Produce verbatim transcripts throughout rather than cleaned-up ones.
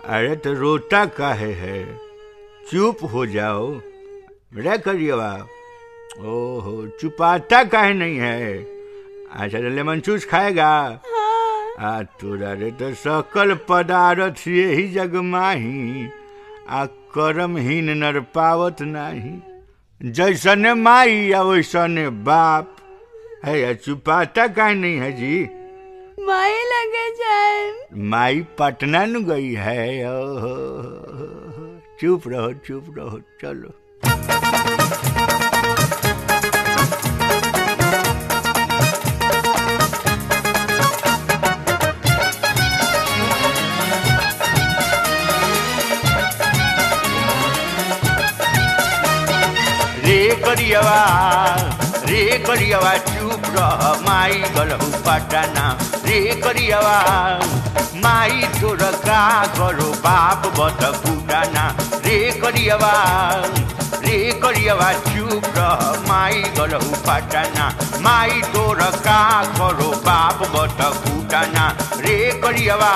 अरे तो रोता काहे है, चुप हो जाओ रे करिएवा। ओहो चुपाता काहे नहीं है। अच्छा तो लेमन जूस खाएगा? हाँ। आ तोरा रे तो सकल पदार्थ यही जग माही, आ कर्महीन नर पावत नाही। जैसने माई या वैसने बाप है। चुपाता काहे नहीं है जी? माई लगे जाए। माई पटना न गई है। ओहो चुप रहो चुप रहो चलो। रे करियवा रे करियवा चुप रह, माई गलहु पटना। रे करियवा माई तोर का करो, बाप बत कुटाना। रे करियवा रे करियवा चुप रह, माई गलहु पटना। माई तोर का करो, बाप बत कुटाना। रे करियवा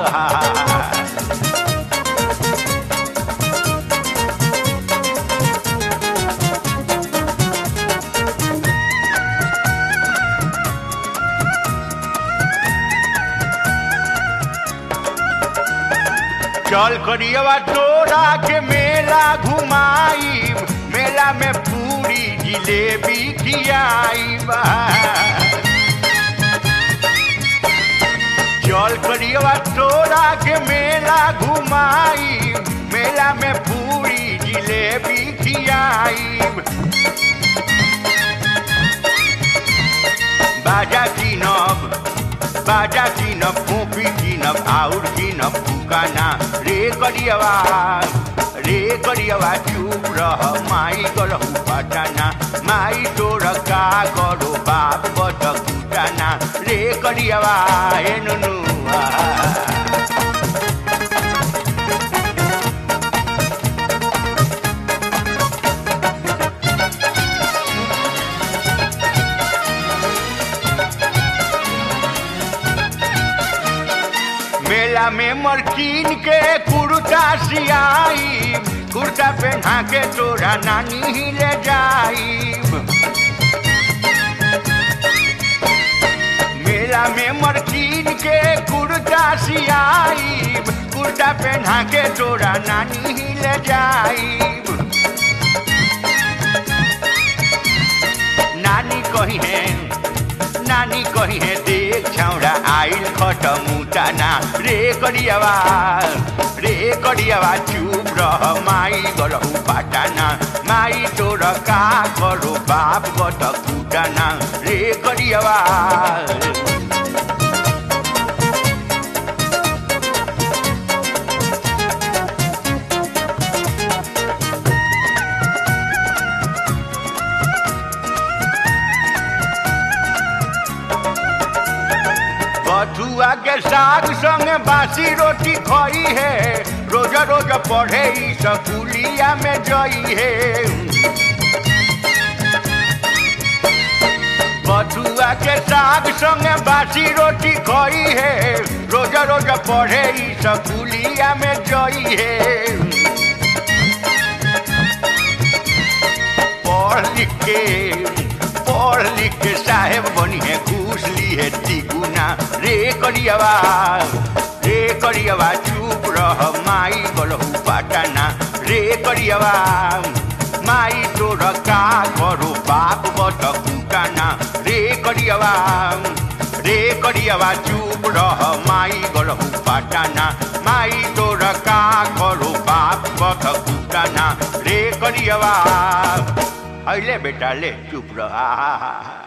चल करियवा तोरा के मेला घुमाई, मेला में पूरी जिलेबी खियाई। चल करियवा तोरा के मेला घुमाई, मेला में पूरी जिलेबी खियाई। बाजा कीनब बाजा कीनब, कॉपी कीनब, आउर कीनब फुकाना। रे करियवा रे करियवा चुप रह, माई गलहु पटना। माई तोर का करो, बाप बत कुटाना। रे करियवा हे नुनु मेला में मरकीन के कुर्ता सियाई, कुर्ता पहना के तोरा नानी ही ले जाई। मेला में मरकीन के कुर्ता सियाई, कुर्ता पहना के तोरा नानी ही ले जाई। नानी कही है नानी कही है, देख छौड़ा आइल खटमुटाना। रे करियवा रे करियवा चुप रह, माई गलहु पटना। माई तोर का करो, बाप बत कुटाना। रे करियवा बथुआ के साग संगे बासी रोटी खोई है, रोज रोज पढ़े स्कूलिया में जई है। बथुआ के साग संगे बासी रोटी खोई है, रोज रोज पढ़े स्कूलिया में जई है। पढ़ लिख के पढ़ लिख के साहेब बनी है, घूस ली है तिगुना। रे करियवा रे करियवा चुप रह, माई गलहु पटना। रे करियवा माई तोर का करो, बाप बत कुटाना। रे करियवा रे करियवा चुप रह, माई गलहु पटना। माई तोर का करो, बाप बत कुटाना। रे करियवा अले बेटा ले चुप रहा।